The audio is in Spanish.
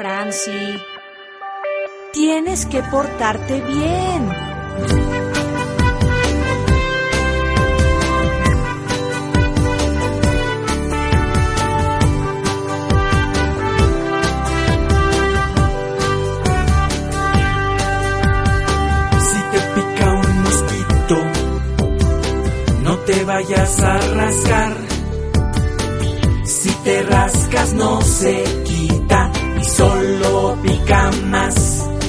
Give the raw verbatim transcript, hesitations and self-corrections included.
Franci, tienes que portarte bien. No te vayas a rascar. Si te rascas no se quita y solo pica más.